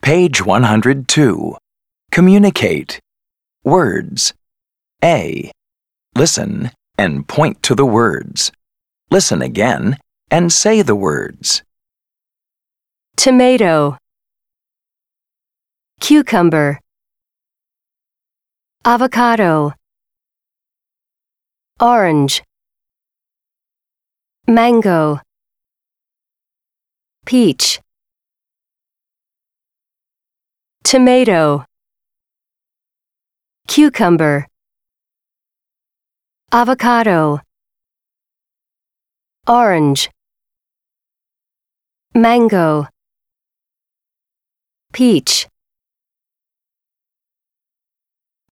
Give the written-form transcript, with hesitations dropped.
Page 102. Communicate. Words. A. Listen and point to the words. Listen again and say the words. Tomato, cucumber, avocado, orange, mango, peach, tomato, cucumber, avocado, orange, mango, peach.